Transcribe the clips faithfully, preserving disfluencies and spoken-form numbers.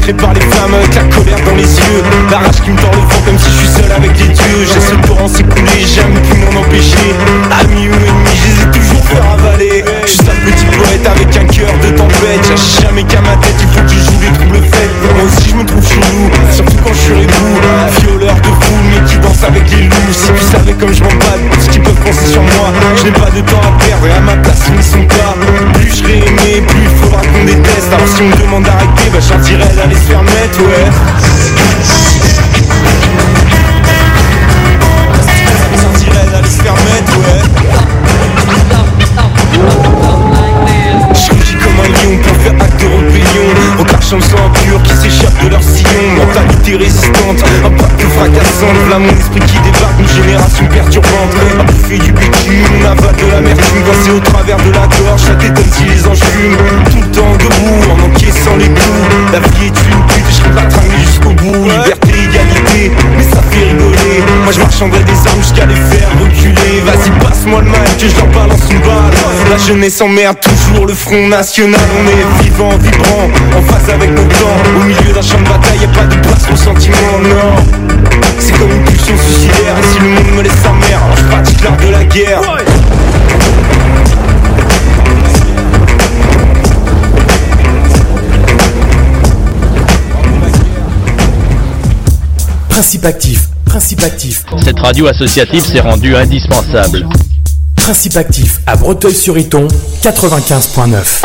pénétré par les flammes avec la colère dans les yeux. La rage qui me tord le vent comme si je suis seul avec les dieux. J'ai ce torrent s'écouler, jamais pu m'en empêcher. Amis ou ennemis, je les ai toujours fait ravaler. Je suis un petit poète avec un cœur de tempête. Cherche jamais qu'à ma tête, il faut que je joue les troubles faits. Moi aussi je me trouve chelou, surtout quand je suis rebou. Violeur de foule mais qui danse avec les loups. Si tu savais comme je m'en bats, ce qu'ils peuvent penser sur moi. Je n'ai pas de temps à perdre et à ma place ils n'y sont pas. Plus je serai aimé, plus il faudra qu'on déteste. Alors si on me demande d'arrêter, bah j'en dirais d'aller se faire mettre, ouais. J'en dirais d'aller se faire mettre, ouais. Je rugis comme un lion pour faire acte de rébellion. Regarde comme sang impur qui s'échappe de leur sillon. Mentalité résistante, un pacte fracassant. Voilà mon esprit qui débarque, une génération perturbante. A bouffer du bitume, on avale de l'amertume. Coincé au travers de la gorge, ça t'étonne si les anges fument. Tout le temps debout, en encaissant les coups. La vie est une pute et je serai pas tramé jusqu'au bout. Liberté, égalité, mais ça fait rigoler. Moi je marchanderai des armes jusqu'à les faire reculer. Vas-y passe-moi le mic que je leur balance une balle. La jeunesse emmerde toujours le Front National. On est vivant, vibrant, en phase avec nos temps. Au milieu d'un champ de bataille, y'a pas de place pour sentiment, non. C'est comme une pulsion suicidaire. Et si le monde me laisse sa mère, alors je pratique l'art de la guerre. Principe actif, principe actif. Cette radio associative s'est rendue indispensable. Principe actif à Breteuil-sur-Iton, quatre-vingt-quinze point neuf.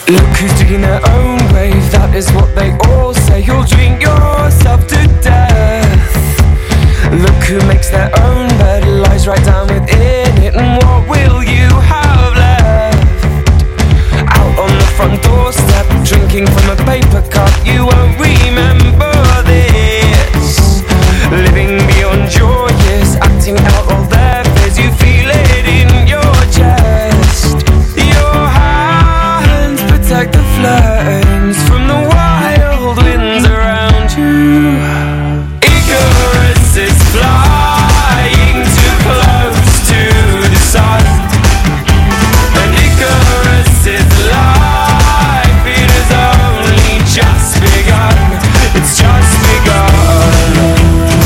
Look who's digging their own grave, that is what they all say. You'll drink yourself to death. Look who makes their own bed, lies right down within it. And what will you have left? Out on the front doorstep, drinking from a paper cup. You won't remember this. Living beyond your years, acting out all their fears. You feel it in your chest. Your hands protect the flames from the wild winds around you. Icarus is flying too close to the sun, and Icarus is life. It has only just begun. It's just begun.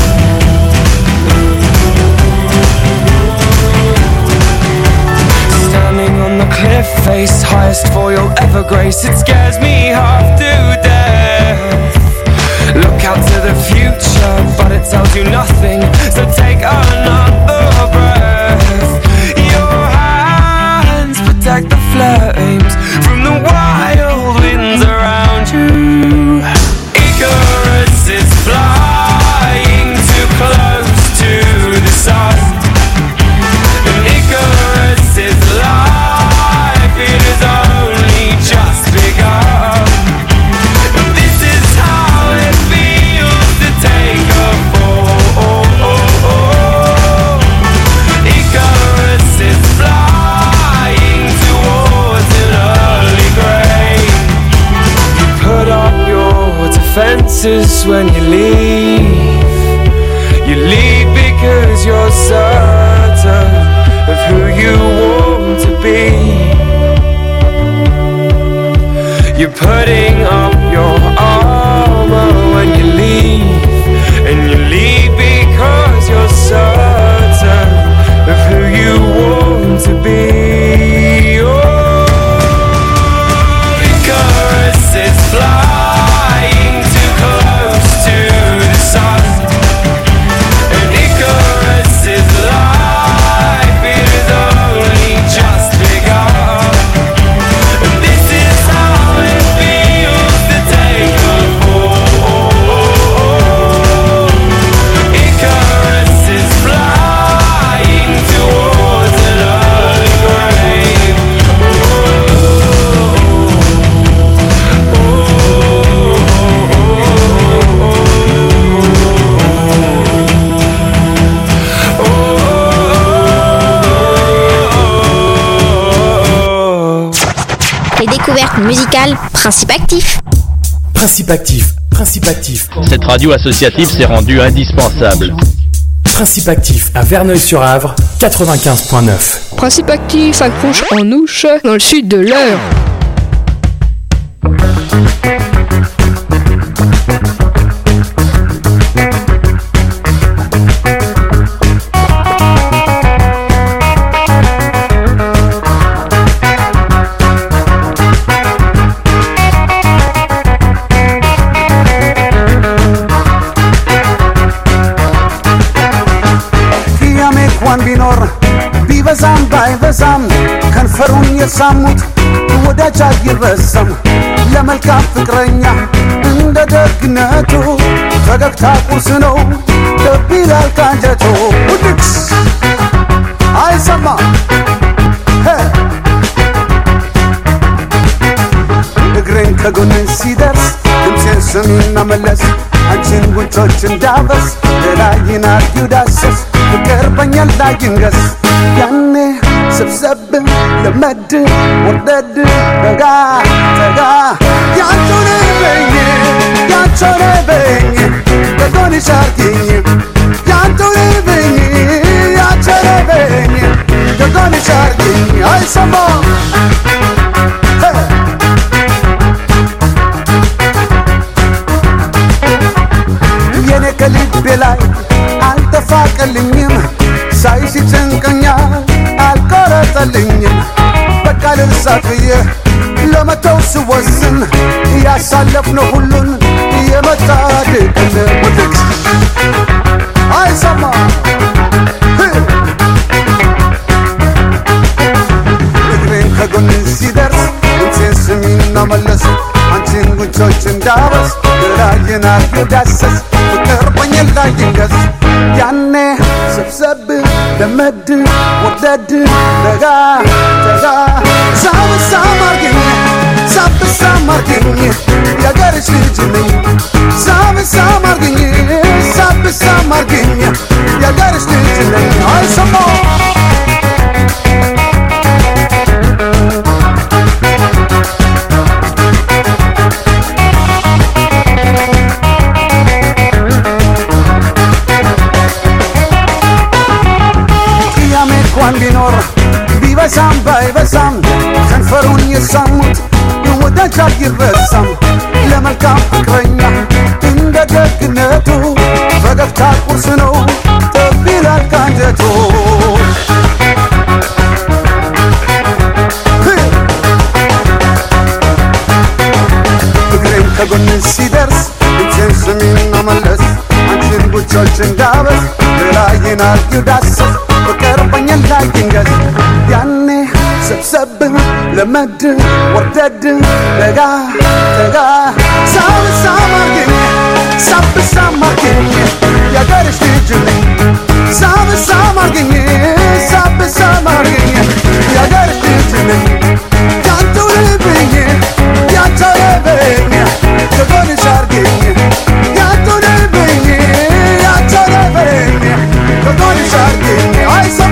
Standing on the cliff face, highest fall you'll ever grace. It scares me half to death. Look out to the future, but it tells you nothing. So take another breath. Your hands protect the flames from the wild winds around you. Icarus is flying too close to the sun, and Icarus is life. It has only just begun. This is how it feels to take a fall. Icarus is flying towards an early grave. You put up your defenses when you leave. You leave because you're certain of who you want to be. You're putting up your armor when you leave, and you leave because you're certain of who you want to be. Oh, Icarus is flying too close to the sun, and Icarus is life. It has only just begun. And this is how it feels to take a fall. Icarus is flying towards an early grave. Les découvertes musicales, Principe Actif. Principe Actif, Principe Actif, Cette radio associative s'est rendue indispensable. Principe Actif à Verneuil-sur-Avre, quatre-vingt-quinze virgule neuf. Principe Actif accroche en Ouche, dans le sud de l'Eure. እንኳን ቢኖር ቢበዛም ባይበዛም ከንፈሩን የሳሙት ወዳጅ አይረሳም። ለመልካም ፍቅረኛ እንደ ደግነቱ ፈገግታ ቁርስ ነው ልብ ይላል ካንጀቱ። ውድቅስ አይሰማ እግሬን ከጎን ሲደርስ ድምፄን ስሚና መለስ አንቺን ጉንጮች እንዳበስ ሌላይን አርጊው ዳሰስ ፍቅር በኛ ላይ ይንገስ ያኔ ሰብሰብ ለመድ ወርደድ ደጋ ደጋ ያንቺን በኝ ያንቺን በኝ በጎን ሻርኪኝ ያንቺን በኝ ያንቺን በኝ በጎን ሻርኪኝ አይሰማ የኔ ከልቤ ላይ አልተፋቀልኝም ሳይሽ ጭንቀኛል አልቆረጠልኝም በቃ ልርሳፍዬ ለመተው ስወስን ያሳለፍነው ሁሉን የመጣ ድቅን ውድቅ አይሰማ እግሬን ከጎን ሲደርስ እንሴን ስሚና ጉቾች እንዳበስ ግራዬን አልዳሰስ ፍቅር በኛ ላይ ይንገስ ያኔ ሰብሰብ ለመድ ወደድ ደጋ ደጋ ሳብሳ ማርገኝ ሳብሳ ማርገኝ ያገርሽ ልጅ ነኝ ሳብሳ ማርገኝ ሳብሳ ማርገኝ ያገርሽ ልጅ ነኝ አይሰማ ቢኖር ቢበሳም ባይበሳም ከንፈሩን የሳሙት ወዳጅ አይረሳም ለመልካም ፍቅረኛ እንደ ደግነቱ ፈገግታ ቁርስ ነው ጠብ ይላል ካንጀቱ ፍቅሬም ከጎን ሲደርስ እጄን ስሚና መለስ አንቺን ጉቾች እንዳበስ ገላዬን አልዳሰስ ፍቅር በኛ ላይ ይንገስ ያኔ ሰብሰብ ለመድ ወርደድ ደጋ ደጋ ሳብሳ ማርገኝ ሳብሳ ማርገኝ ያገርሽ ልጅ ነኝ ሳብሳ ማርገኝ ሳብሳ ማርገኝ ያገርሽ ልጅ ነኝ ያንተው ልብኝ ያንተው ልብኝ ከጎንሽ አርገኝ ያንተው ልብኝ ያንተው ልብኝ ከጎንሽ አርገኝ አይሰማ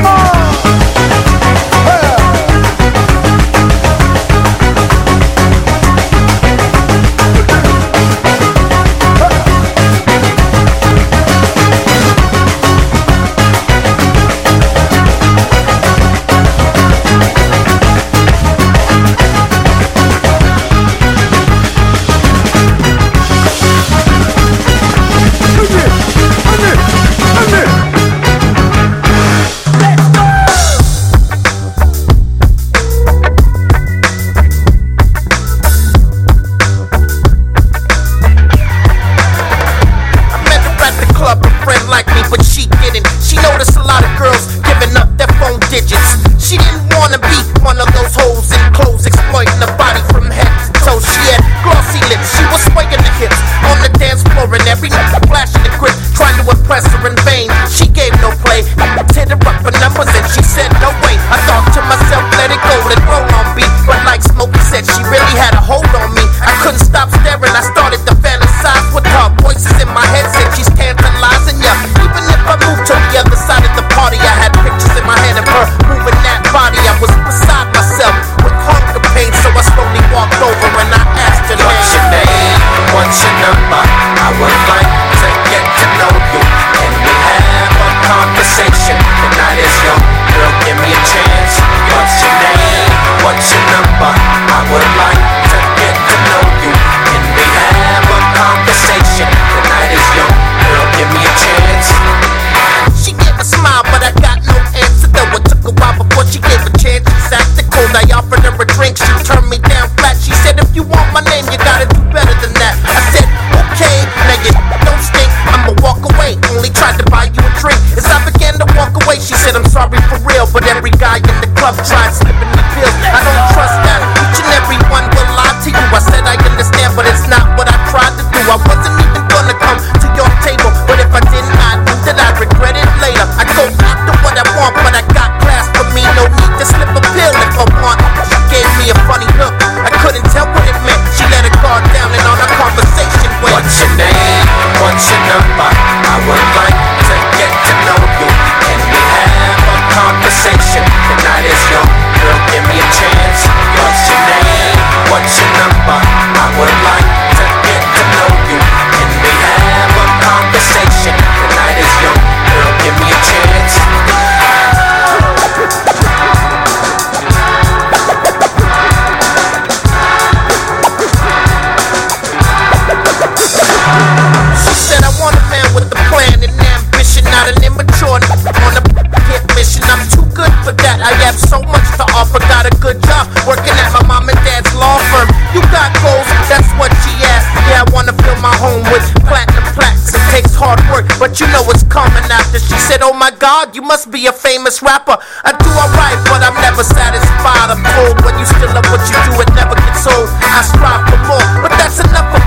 but you know it's coming after. She said, oh my God, you must be a famous rapper. I do alright, but I'm never satisfied. I'm told when you still love what you do, it never gets old. I strive for more, but that's enough of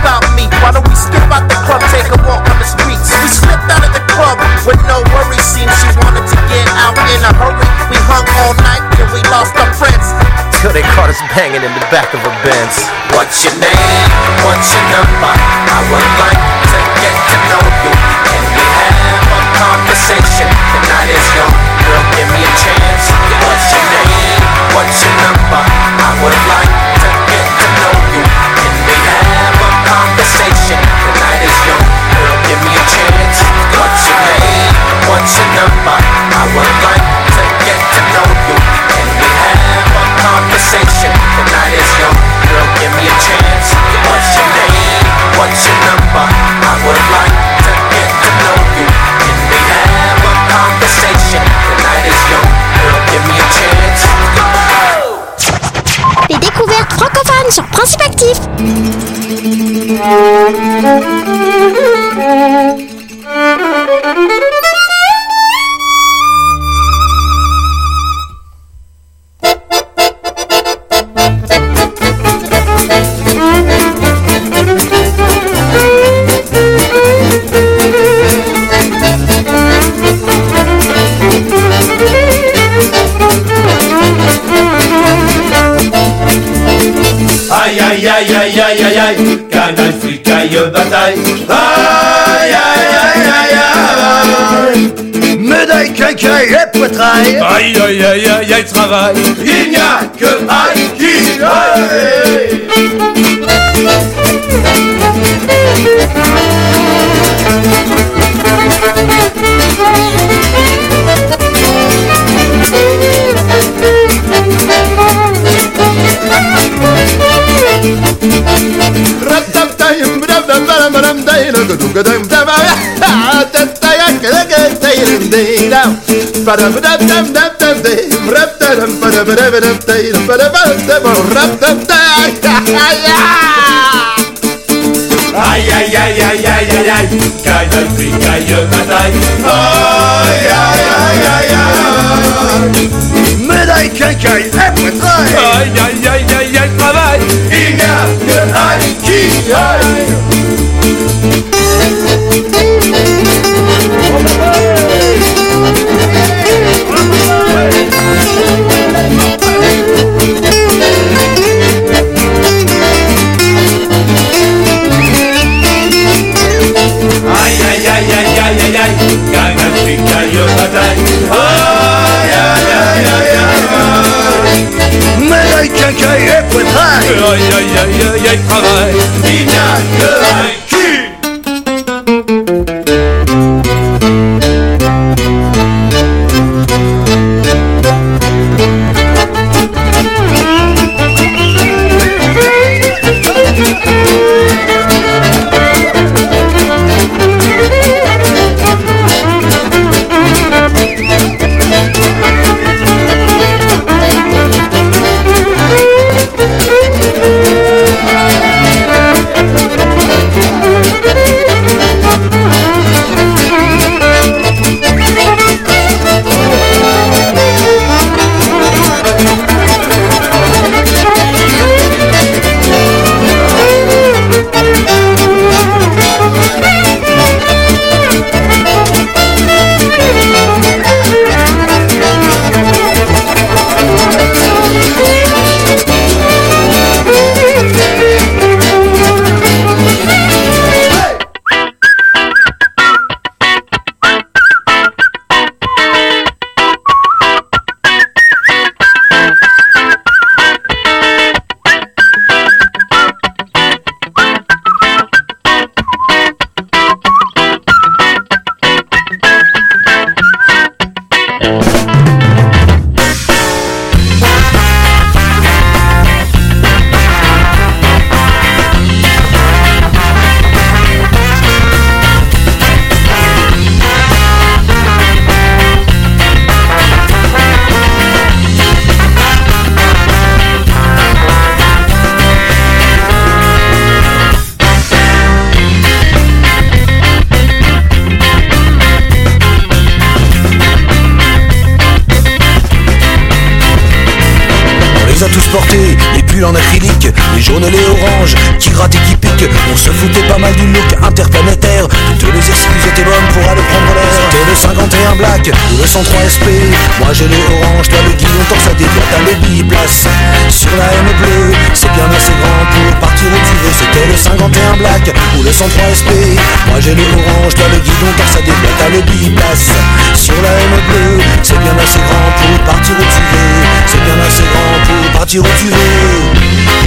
So they caught us banging in the back of a Benz. What's your name? What's your number? I would like to get to know you. Can we have a conversation? The night is young, girl, give me a chance. What's your name? What's your number? I would like to get to know you. Can we have a conversation? The night is young, girl, give me a chance. What's your name? What's your number? I would like to get to know you. Can we have a conversation? The night is young, girl, give me a chance. What's your name? What's your number? I would like to get to know you. Can we have a conversation? The night is young, girl, give me a chance. Les découvertes francophones sur Principe Actif. Aïe aïe aïe aïe aïe aïe aïe, canal fricaille bataille. Aïe aïe aïe aïe aïe, médaille cacaille et poitrail. Aïe aïe aïe aïe aïe travail, il n'y a que aïe qui aïe. Aïe aïe aïe aïe aïe aïe aïe, canal fricaille bataille. Aïe aïe aïe aïe aïe, médaille cacaille et poitrail. Aïe aïe aïe aïe aïe travail, il n'y a que aïe qui aïe. Aïe aïe aïe aïe aïe aïe aïe, canal fricaille bataille. Aïe aïe aïe aïe aïe, médaille cacaille et poitrail. Aïe aïe aïe aïe aïe travail, il n'y a que aïe qui. les a tous portés, les pulls en acrylique, les jaunes et les oranges, qui grattent et qui piquent. On se foutait pas mal du look interplanétaire. Toutes les excuses étaient bonnes pour aller prendre l'air. T'es le cinquante et un black ou le cent trois S P. Moi j'ai le orange, toi le guillon torsadé, toi t'as le biplace. Sur cent trois S P. Moi j'ai le orange, toi le guidon, car ça déboîte, t'as le biplace. Sur la M bleue, c'est bien assez grand pour partir où tu veux. C'est bien assez grand pour partir où tu veux.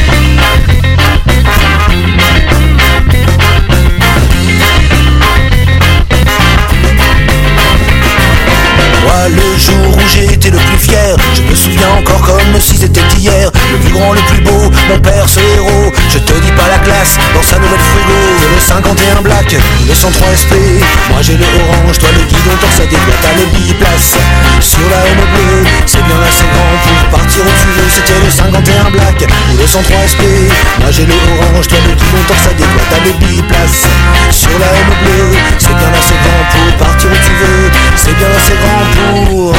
Moi le jour où j'ai été le plus fier, je me souviens encore comme si c'était hier. Le plus grand, le plus beau, mon père ce héros. Je te dis pas la classe, dans sa nouvelle frigo. Le cinquante et un black, le cent trois S P. Moi j'ai le orange, toi le guidon, tant ça déboîte, t'as le biplace. Sur la M bleue, c'est bien assez grand pour partir où tu veux. C'était le cinquante et un black, ou le cent trois S P. Moi j'ai le orange, toi le guidon, tant ça déboîte, t'as le biplace. Sur la M bleue, c'est bien assez grand pour partir où tu veux. C'est bien assez grand pour...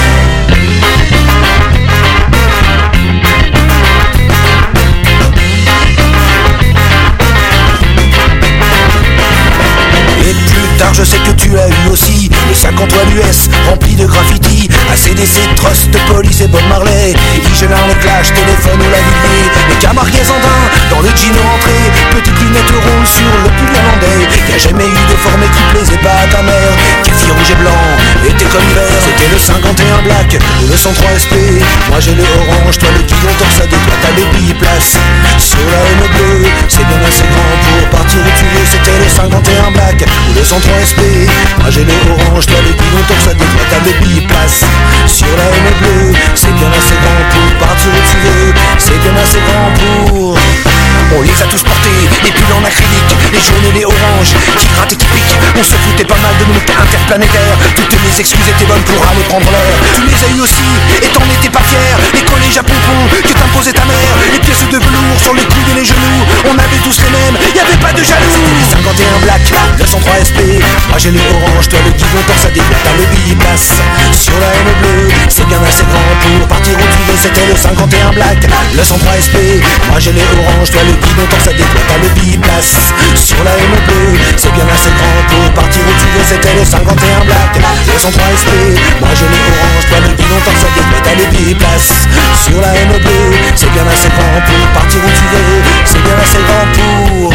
Et plus tard je sais que tu as eu aussi le sac Antoine U S rempli de graffiti. A C D C, Trust, Police et Bob Marley. Igelin, le Clash, téléphone ou la Villiers. Les Camarguais andins dans le jean rentré. Petites lunettes rondes sur le pull irlandais. Y'a jamais eu de forme qui plaisait pas à ta mère. Kéfir rouge et blanc, été comme hiver. C'était le cinquante et un black ou le cent trois S P. Moi j'ai le orange, toi le guidon, tant ça déboîte, t'as le biplace. Sur la M bleue, c'est bien assez grand pour partir où tu veux. C'était le cinquante et un black ou le cent trois S P. Moi j'ai le orange, toi le guidon, tant ça déboîte, t'as le biplace. Sur la M bleue, c'est bien assez grand pour partir où tu veux. C'est bien assez grand pour... On les a tous portés, les pulls en acrylique, les jaunes et les oranges, qui grattent et qui piquent. On se foutait pas mal de nous interplanétaires. Toutes les excuses étaient bonnes pour aller prendre l'air. Tu les as eu aussi, et t'en étais pas fier. Les collèges à pompons que t'imposait ta mère. Les pièces de velours sur les coudes et les genoux. On avait tous les mêmes, y'avait pas de jaloux. Les cinquante et un black, le cent trois S P. Moi j'ai le orange, toi le guidon, tant ça déboîte, t'as le biplace. Sur la M bleue, c'est bien assez grand pour partir où tu veux. C'était le cinquante et un black, le cent trois S P. Moi j'ai le orange, toi le guidon, tant ça déboîte, t'as le biplace. Sur la M bleue, c'est bien assez grand pour partir où tu veux. C'était le cinquante et un black, le cent trois S P. Moi j'ai le orange, toi le guidon, tant ça déboîte, t'as le biplace. Sur la M bleue, c'est bien assez grand pour partir où tu veux. C'est bien assez grand pour...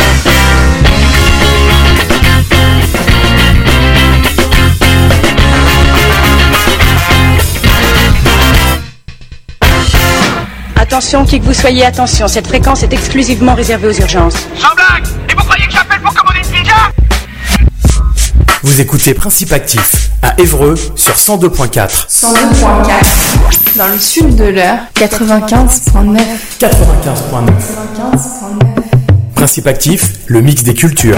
Attention, qui que vous soyez, attention, cette fréquence est exclusivement réservée aux urgences. Sans blague! Et vous croyez que j'appelle pour commander une pizza? Vous écoutez Principe Actif à Évreux sur cent deux point quatre. cent deux point quatre. Dans le sud de l'heure, quatre-vingt-quinze point neuf. quatre-vingt-quinze point neuf. Principe Actif, le mix des cultures.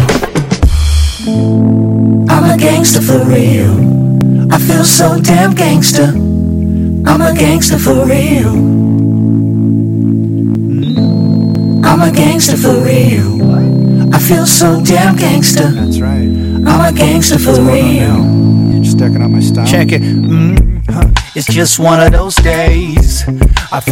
I'm a gangster for real. I feel so damn gangster. I'm a gangster for real. I'm a gangster for real. I feel so damn gangster. That's right. I'm a gangster for real. You're stacking up my style. Check it. Mm-hmm. It's just one of those days. I feel